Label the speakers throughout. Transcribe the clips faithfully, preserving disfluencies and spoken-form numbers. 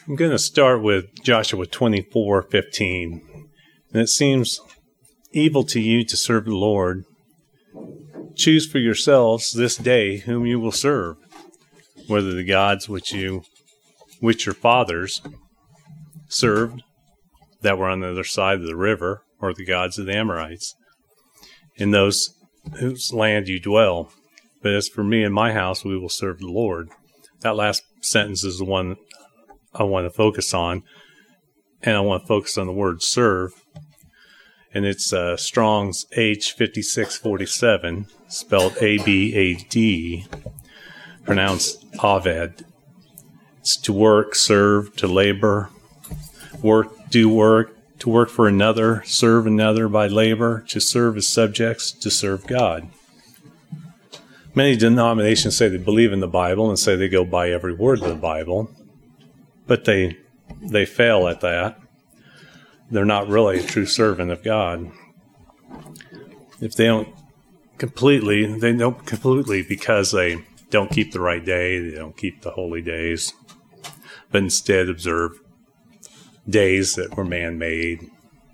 Speaker 1: I'm going to start with Joshua twenty-four fifteen. And it seems evil to you to serve the Lord. Choose for yourselves this day whom you will serve, whether the gods which you, which your fathers served, that were on the other side of the river, or the gods of the Amorites, in those whose land you dwell. But as for me and my house, we will serve the Lord. That last sentence is the one I want to focus on, and I want to focus on the word serve. And it's uh, Strong's H fifty-six forty-seven, spelled A B A D, pronounced Aved. It's to work, serve, to labor, work, do work, to work for another, serve another by labor, to serve as subjects, to serve God. Many denominations say they believe in the Bible and say they go by every word of the Bible, but they they fail at that. They're not really a true servant of God. If they don't completely, they don't completely because they don't keep the right day, they don't keep the holy days, but instead observe days that were man-made.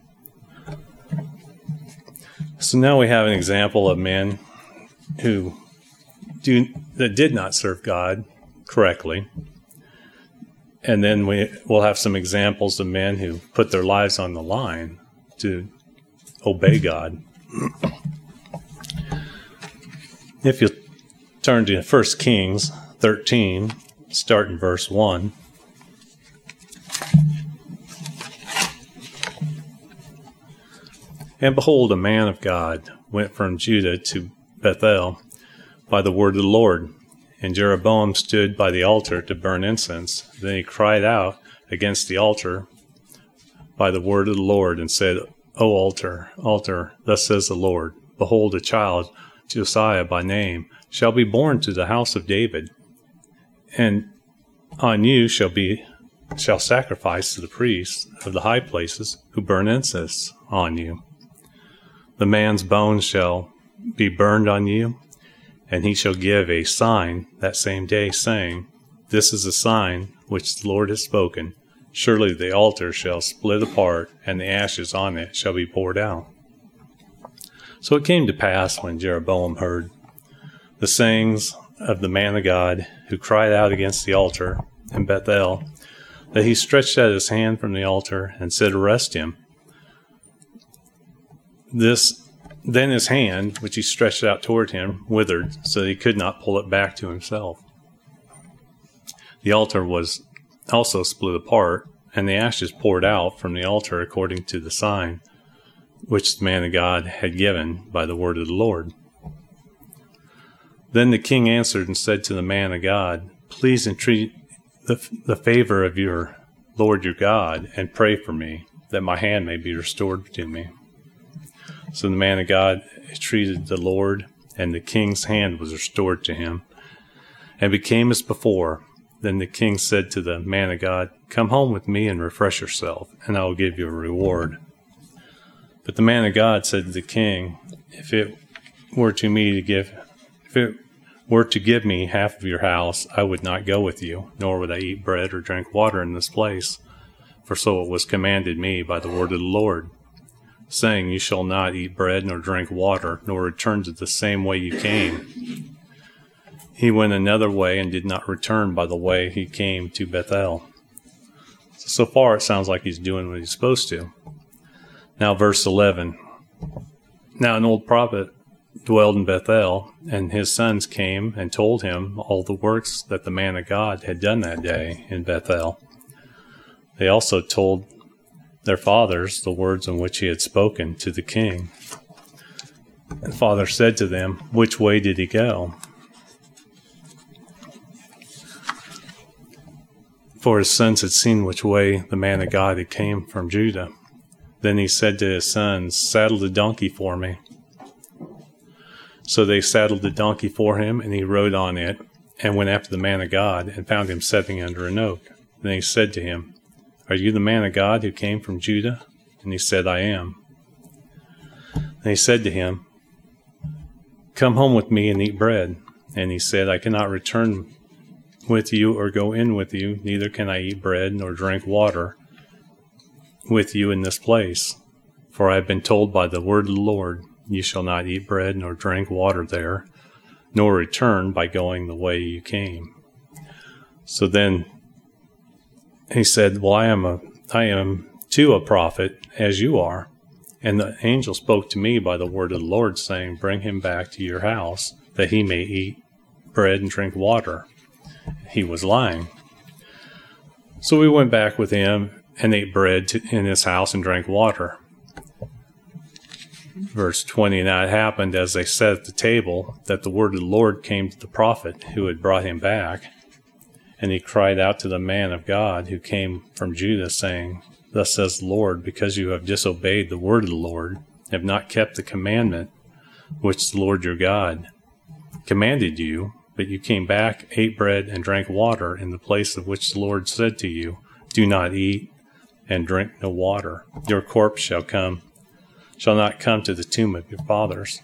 Speaker 1: So now we have an example of men who do that did not serve God correctly. And then we, we'll have some examples of men who put their lives on the line to obey God. If you turn to First Kings thirteen, start in verse one. And behold, a man of God went from Judah to Bethel by the word of the Lord. And Jeroboam stood by the altar to burn incense. Then he cried out against the altar by the word of the Lord and said, O altar, altar, thus says the Lord, behold, a child, Josiah by name, shall be born to the house of David, and on you shall be shall sacrifice to the priests of the high places who burn incense on you. The man's bones shall be burned on you, and he shall give a sign that same day, saying, This is a sign which the Lord has spoken. Surely the altar shall split apart, and the ashes on it shall be poured out. So it came to pass, when Jeroboam heard the sayings of the man of God, who cried out against the altar in Bethel, that he stretched out his hand from the altar and said, Arrest him. This Then his hand, which he stretched out toward him, withered, so that he could not pull it back to himself. The altar was also split apart, and the ashes poured out from the altar according to the sign which the man of God had given by the word of the Lord. Then the king answered and said to the man of God, Please entreat the, the favor of your Lord your God, and pray for me, that my hand may be restored to me. So the man of God entreated the Lord, and the king's hand was restored to him, and became as before. Then the king said to the man of God, Come home with me and refresh yourself, and I will give you a reward. But the man of God said to the king, If it were to me to give, if it were to give me half of your house, I would not go with you, nor would I eat bread or drink water in this place. For so it was commanded me by the word of the Lord, saying, You shall not eat bread nor drink water, nor return to the same way you came. He went another way and did not return by the way he came to Bethel. So far it sounds like he's doing what he's supposed to. Now verse eleven. Now an old prophet dwelled in Bethel, and his sons came and told him all the works that the man of God had done that day in Bethel. They also told their fathers the words in which he had spoken to the king. The father said to them, Which way did he go? For his sons had seen which way the man of God had came from Judah. Then he said to his sons, Saddle the donkey for me. So they saddled the donkey for him, and he rode on it, and went after the man of God, and found him sitting under an oak. Then he said to him, Are you the man of God who came from Judah? And he said, I am. And he said to him, Come home with me and eat bread. And he said, I cannot return with you or go in with you, neither can I eat bread nor drink water with you in this place. For I have been told by the word of the Lord, you shall not eat bread nor drink water there, nor return by going the way you came. So then he said, well, I am a, I am too a prophet, as you are. And the angel spoke to me by the word of the Lord, saying, bring him back to your house, that he may eat bread and drink water. He was lying. So we went back with him and ate bread to, in his house and drank water. Verse twenty, now it happened as they sat at the table that the word of the Lord came to the prophet who had brought him back. And he cried out to the man of God who came from Judah, saying, thus says the Lord, because you have disobeyed the word of the Lord, have not kept the commandment which the Lord your God commanded you, but you came back, ate bread, and drank water in the place of which the Lord said to you, do not eat and drink no water. Your corpse shall come, shall not come to the tomb of your fathers.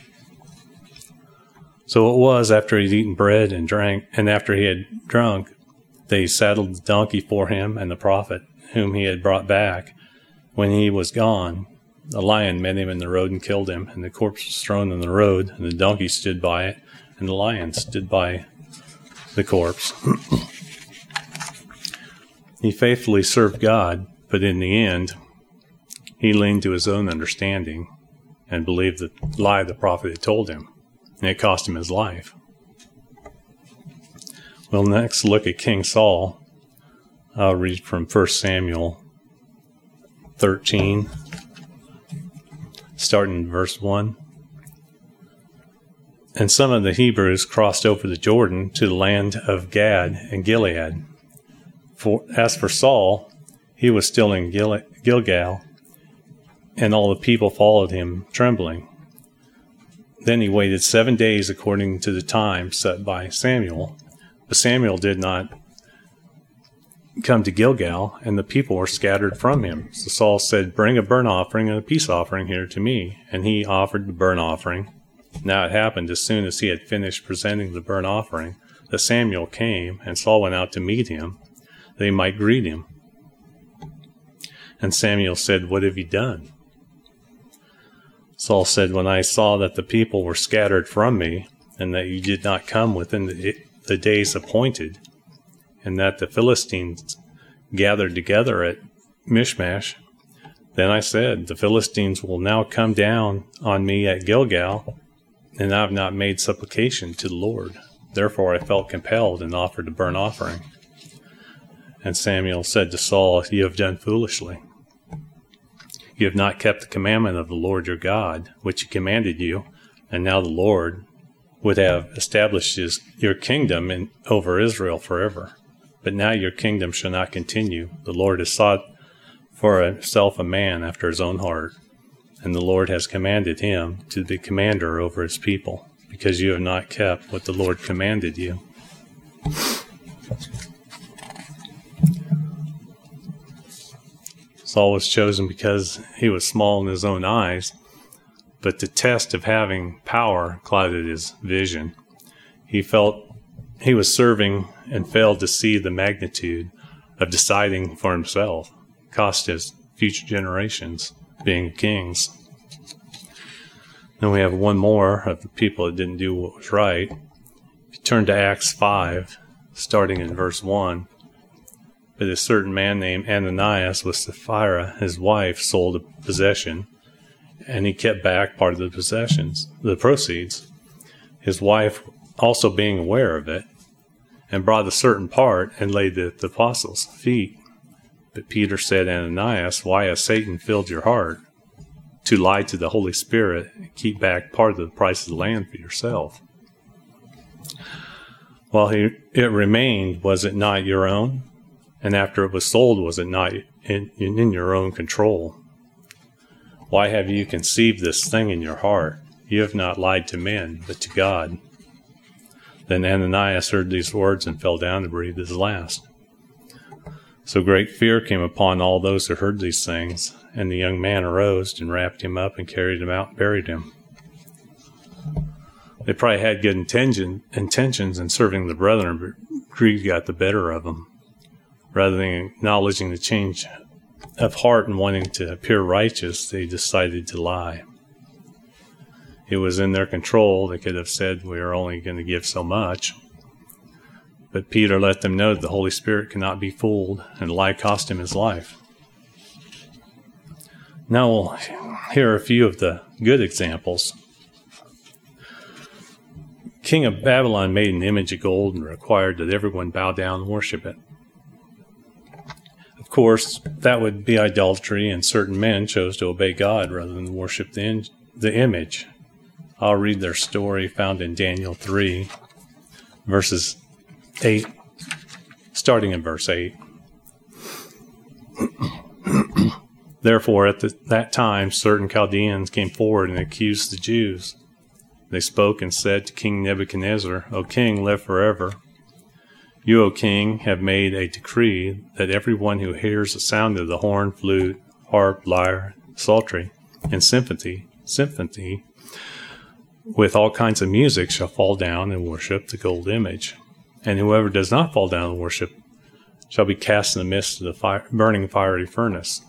Speaker 1: So it was after he had eaten bread and drank, and after he had drunk, they saddled the donkey for him and the prophet whom he had brought back. When he was gone, a lion met him in the road and killed him, and the corpse was thrown in the road, and the donkey stood by it, and the lion stood by the corpse. He faithfully served God, but in the end, he leaned to his own understanding and believed the lie the prophet had told him, and it cost him his life. Well, next look at King Saul. I'll read from First Samuel thirteen, starting in verse one. And some of the Hebrews crossed over the Jordan to the land of Gad and Gilead. For as for Saul, he was still in Gil- Gilgal, and all the people followed him, trembling. Then he waited seven days according to the time set by Samuel. But Samuel did not come to Gilgal, and the people were scattered from him. So Saul said, bring a burnt offering and a peace offering here to me. And he offered the burnt offering. Now it happened, as soon as he had finished presenting the burnt offering, that Samuel came, and Saul went out to meet him, that he might greet him. And Samuel said, what have you done? Saul said, when I saw that the people were scattered from me, and that you did not come within the, the days appointed, and that the Philistines gathered together at Michmash, then I said, the Philistines will now come down on me at Gilgal, and I have not made supplication to the Lord. Therefore I felt compelled and offered a burnt offering. And Samuel said to Saul, you have done foolishly. You have not kept the commandment of the Lord your God, which he commanded you, and now the Lord would have established his, your kingdom in, over Israel forever. But now your kingdom shall not continue. The Lord has sought for himself a man after his own heart, and the Lord has commanded him to be commander over his people, because you have not kept what the Lord commanded you. Saul was chosen because he was small in his own eyes, but the test of having power clouded his vision. He felt he was serving and failed to see the magnitude of deciding for himself, cost his future generations being kings. Then we have one more of the people that didn't do what was right. If you turn to Acts five, starting in verse one, but a certain man named Ananias with Sapphira, his wife, sold a possession, and he kept back part of the possessions, the proceeds. His wife also being aware of it, and brought a certain part and laid it at the apostles' feet. But Peter said, Ananias, why has Satan filled your heart to lie to the Holy Spirit and keep back part of the price of the land for yourself? While he, it remained, was it not your own? And after it was sold, was it not in, in, in your own control? Why have you conceived this thing in your heart? You have not lied to men, but to God. Then Ananias heard these words and fell down and breathed his last. So great fear came upon all those who heard these things, and the young man arose and wrapped him up and carried him out and buried him. They probably had good intention, intentions in serving the brethren, but greed got the better of them. Rather than acknowledging the change of heart and wanting to appear righteous, they decided to lie. It was in their control. They could have said, we are only going to give so much. But Peter let them know that the Holy Spirit cannot be fooled, and a lie cost him his life. Now we'll hear a few of the good examples. King of Babylon made an image of gold and required that everyone bow down and worship it. Of course, that would be idolatry, and certain men chose to obey God rather than worship the, in- the image. I'll read their story found in Daniel three, verses eight, starting in verse eight. Therefore, at the, that time, certain Chaldeans came forward and accused the Jews. They spoke and said to King Nebuchadnezzar, O king, live forever. You, O king, have made a decree that everyone who hears the sound of the horn, flute, harp, lyre, psaltery, and symphony, symphony, with all kinds of music shall fall down and worship the gold image. And whoever does not fall down and worship shall be cast in the midst of the fire, burning fiery furnace.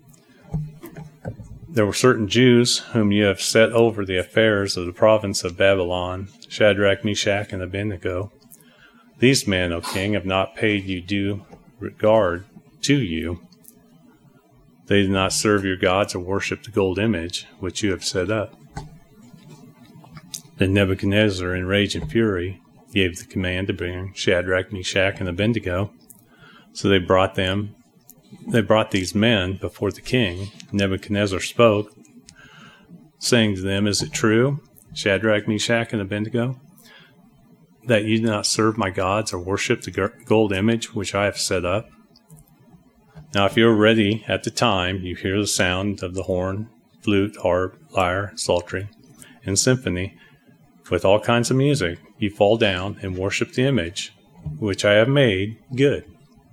Speaker 1: There were certain Jews whom you have set over the affairs of the province of Babylon, Shadrach, Meshach, and Abednego. These men, O king, have not paid you due regard to you. They did not serve your gods or worship the gold image which you have set up. Then Nebuchadnezzar, in rage and fury, gave the command to bring Shadrach, Meshach, and Abednego. So they brought them They brought these men before the king. Nebuchadnezzar spoke, saying to them, Is it true, Shadrach, Meshach, and Abednego, that you do not serve my gods or worship the gold image which I have set up? Now if you are ready at the time you hear the sound of the horn, flute, harp, lyre, psaltery, and symphony, with all kinds of music, you fall down and worship the image which I have made good.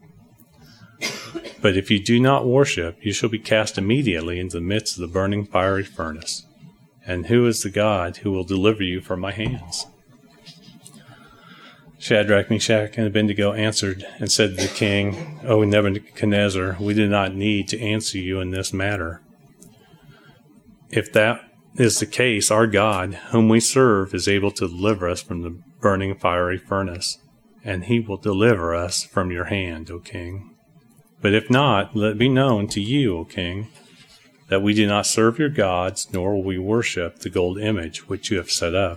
Speaker 1: But if you do not worship, you shall be cast immediately into the midst of the burning fiery furnace. And who is the God who will deliver you from my hands? Shadrach, Meshach, and Abednego answered and said to the king, O Nebuchadnezzar, we do not need to answer you in this matter. If that is the case, our God, whom we serve, is able to deliver us from the burning fiery furnace, and he will deliver us from your hand, O king. But if not, let it be known to you, O king, that we do not serve your gods, nor will we worship the gold image which you have set up.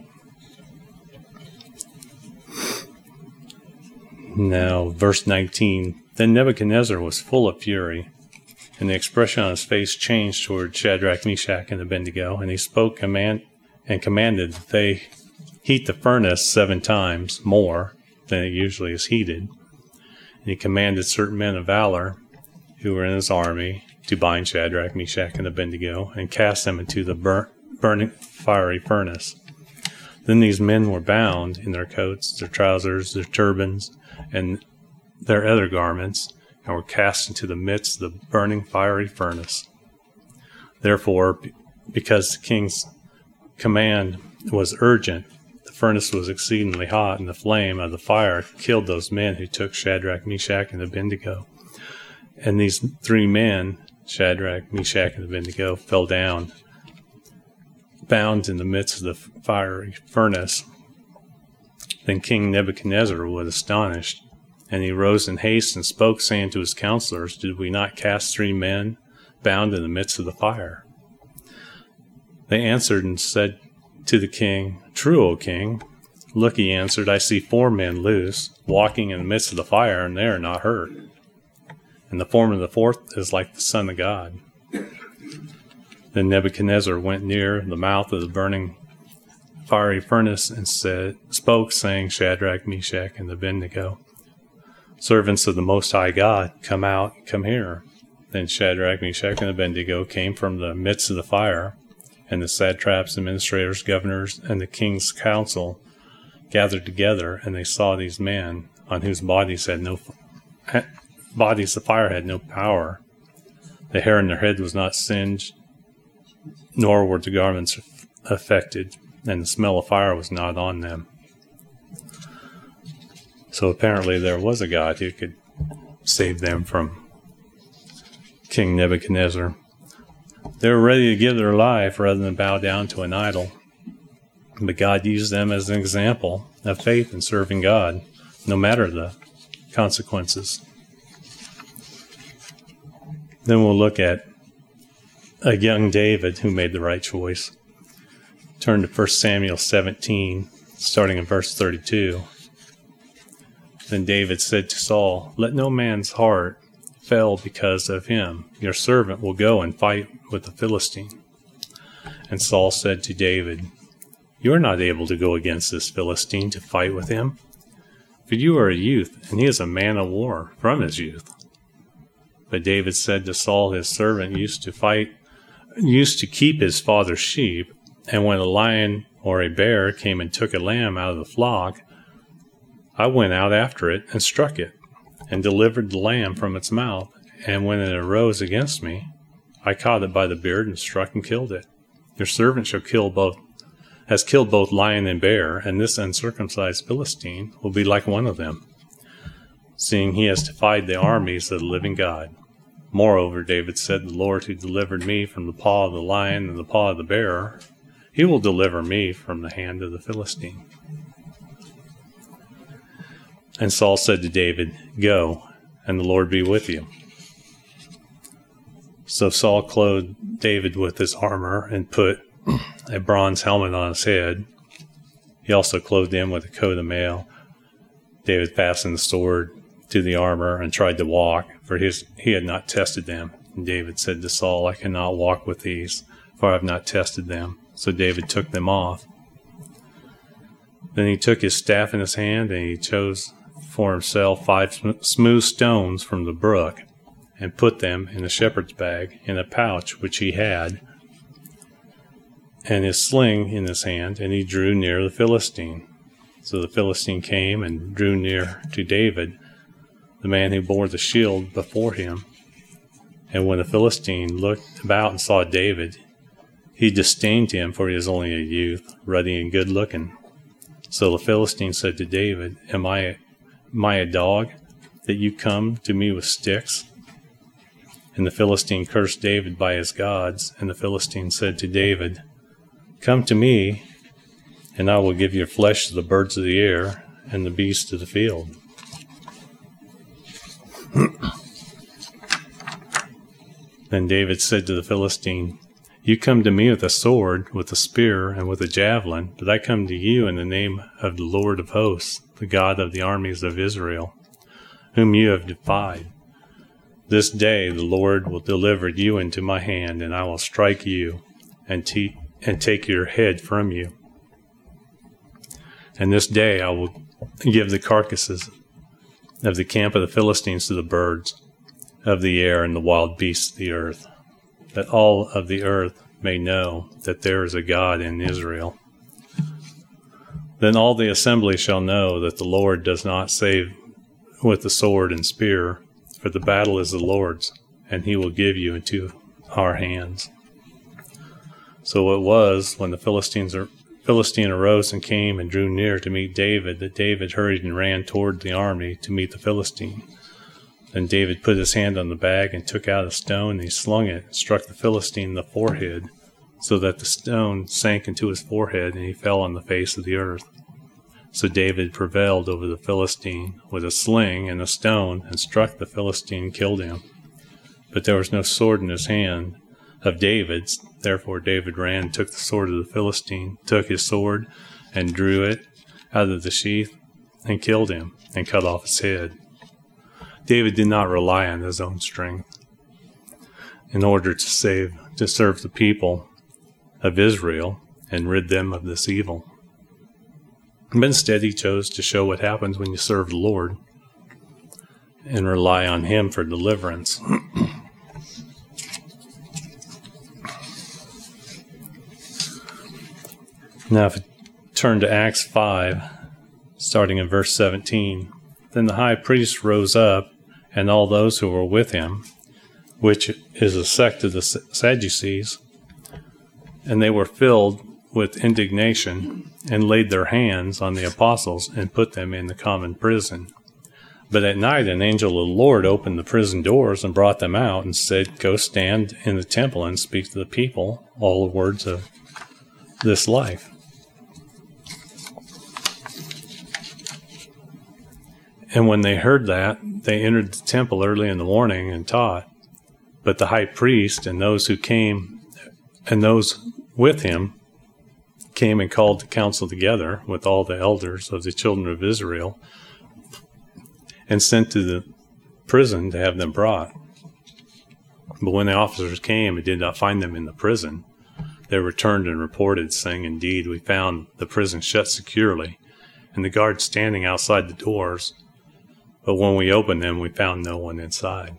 Speaker 1: Now, verse nineteen. Then Nebuchadnezzar was full of fury, and the expression on his face changed toward Shadrach, Meshach, and Abednego, and he spoke command and commanded that they heat the furnace seven times more than it usually is heated. And he commanded certain men of valor who were in his army to bind Shadrach, Meshach, and Abednego and cast them into the burn, burning fiery furnace. Then these men were bound in their coats, their trousers, their turbans, and their other garments, and were cast into the midst of the burning fiery furnace. Therefore, because the king's command was urgent, the furnace was exceedingly hot, and the flame of the fire killed those men who took Shadrach, Meshach, and Abednego. And these three men, Shadrach, Meshach, and Abednego, fell down, bound in the midst of the fiery furnace. Then King Nebuchadnezzar was astonished, and he rose in haste and spoke, saying to his counselors, Did we not cast three men bound in the midst of the fire? They answered and said to the king, True, O king. Look, he answered, I see four men loose, walking in the midst of the fire, and they are not hurt. And the form of the fourth is like the Son of God. Then Nebuchadnezzar went near the mouth of the burning fiery furnace and said, spoke, saying, Shadrach, Meshach, and Abednego, servants of the Most High God, come out, come here. Then Shadrach, Meshach, and Abednego came from the midst of the fire, and the satraps, administrators, governors, and the king's council gathered together, and they saw these men, on whose bodies had no bodies the fire had no power. The hair on their head was not singed, nor were the garments affected. and the smell of fire was not on them. So apparently there was a God who could save them from King Nebuchadnezzar. They were ready to give their life rather than bow down to an idol. But God used them as an example of faith in serving God, no matter the consequences. Then we'll look at a young David who made the right choice. Turn to First Samuel seventeen, starting in verse thirty-two. Then David said to Saul, "Let no man's heart fail because of him. Your servant will go and fight with the Philistine." And Saul said to David, "You are not able to go against this Philistine to fight with him, for you are a youth, and he is a man of war from his youth." But David said to Saul, his servant used to fight, used to keep his father's sheep, and when a lion or a bear came and took a lamb out of the flock, I went out after it and struck it, and delivered the lamb from its mouth. And when it arose against me, I caught it by the beard and struck and killed it. Your servant shall kill both, has killed both lion and bear, and this uncircumcised Philistine will be like one of them, seeing he has defied the armies of the living God. Moreover, David said, "The Lord who delivered me from the paw of the lion and the paw of the bear, he will deliver me from the hand of the Philistine." And Saul said to David, "Go, and the Lord be with you." So Saul clothed David with his armor and put a bronze helmet on his head. He also clothed him with a coat of mail. David fastened the sword to the armor and tried to walk, for his, he had not tested them. And David said to Saul, "I cannot walk with these, for I have not tested them." So David took them off. Then he took his staff in his hand, and he chose for himself five sm- smooth stones from the brook, and put them in a shepherd's bag in a pouch which he had, and his sling in his hand, and he drew near the Philistine. So the Philistine came and drew near to David, the man who bore the shield before him. And when the Philistine looked about and saw David, he disdained him, for he is only a youth, ruddy and good-looking. So the Philistine said to David, Am I Am I a dog, that you come to me with sticks? And the Philistine cursed David by his gods. And the Philistine said to David, Come to me, and I will give your flesh to the birds of the air and the beasts of the field. Then David said to the Philistine, You come to me with a sword, with a spear, and with a javelin, but I come to you in the name of the Lord of hosts, the God of the armies of Israel, whom you have defied. This day the Lord will deliver you into my hand, and I will strike you and, te- and take your head from you. And this day I will give the carcasses of the camp of the Philistines to the birds of the air and the wild beasts of the earth, that all of the earth may know that there is a God in Israel. Then all the assembly shall know that the Lord does not save with the sword and spear, for the battle is the Lord's, and he will give you into our hands. So it was, when the Philistines are, Philistine arose and came and drew near to meet David, that David hurried and ran toward the army to meet the Philistine. Then David put his hand on the bag and took out a stone, and he slung it and struck the Philistine in the forehead, so that the stone sank into his forehead, and he fell on the face of the earth. So David prevailed over the Philistine with a sling and a stone, and struck the Philistine and killed him. But there was no sword in his hand of David's. Therefore David ran and took the sword of the Philistine, took his sword, and drew it out of the sheath, and killed him, and cut off his head. David did not rely on his own strength in order to save, to serve the people of Israel and rid them of this evil. But instead he chose to show what happens when you serve the Lord and rely on him for deliverance. Now if we turn to Acts five, starting in verse seventeen, Then the high priest rose up, and all those who were with him, which is a sect of the Sadducees, and they were filled with indignation and laid their hands on the apostles and put them in the common prison. But at night an angel of the Lord opened the prison doors and brought them out and said, "Go stand in the temple and speak to the people all the words of this life." And when they heard that, they entered the temple early in the morning and taught. But the high priest and those who came and those with him came and called the council together with all the elders of the children of Israel and sent to the prison to have them brought. But when the officers came and did not find them in the prison, they returned and reported, saying, "Indeed, we found the prison shut securely and the guards standing outside the doors. But when we opened them, we found no one inside."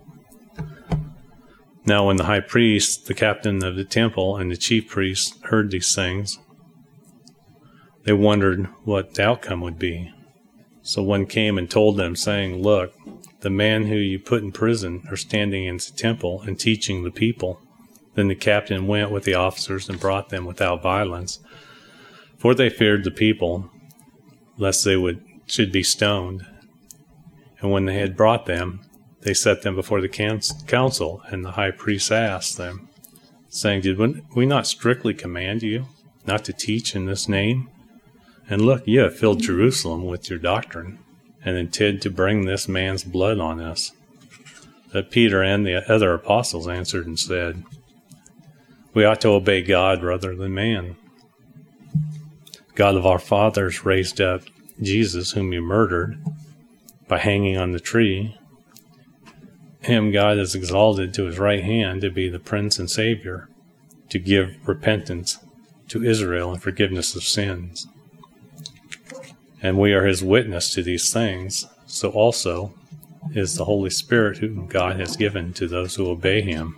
Speaker 1: Now when the high priest, the captain of the temple, and the chief priests heard these things, they wondered what the outcome would be. So one came and told them, saying, "Look, the man who you put in prison are standing in the temple and teaching the people." Then the captain went with the officers and brought them without violence, for they feared the people, lest they would should be stoned. And when they had brought them, they set them before the council, and the high priest asked them, saying, "Did we not strictly command you not to teach in this name? And look, you have filled Jerusalem with your doctrine, and intend to bring this man's blood on us." But Peter and the other apostles answered and said, "We ought to obey God rather than man. God of our fathers raised up Jesus, whom you murdered by hanging on the tree. Him God has exalted to his right hand to be the Prince and Savior, to give repentance to Israel and forgiveness of sins. And we are his witness to these things, so also is the Holy Spirit whom God has given to those who obey him."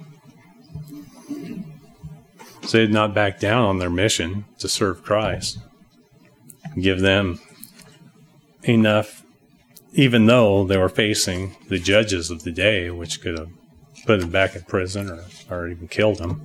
Speaker 1: So they did not back down on their mission to serve Christ, give them enough, even though they were facing the judges of the day, which could have put them back in prison or, or even killed them.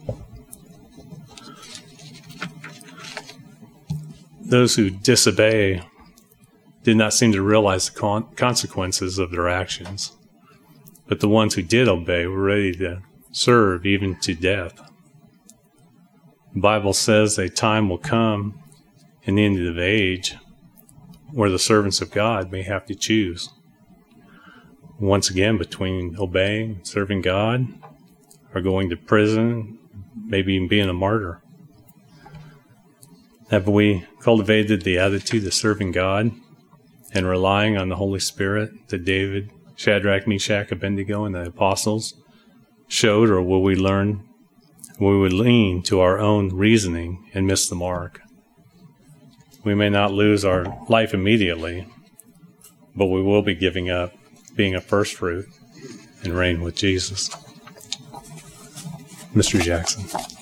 Speaker 1: Those who disobey did not seem to realize the con- consequences of their actions, but the ones who did obey were ready to serve even to death. The Bible says a time will come in the end of the age where the servants of God may have to choose once again between obeying, serving God, or going to prison, maybe even being a martyr. Have we cultivated the attitude of serving God and relying on the Holy Spirit that David, Shadrach, Meshach, Abednego, and the apostles showed, or will we learn, we would lean to our own reasoning and miss the mark? We may not lose our life immediately, but we will be giving up being a first fruit and reign with Jesus. Mister Jackson.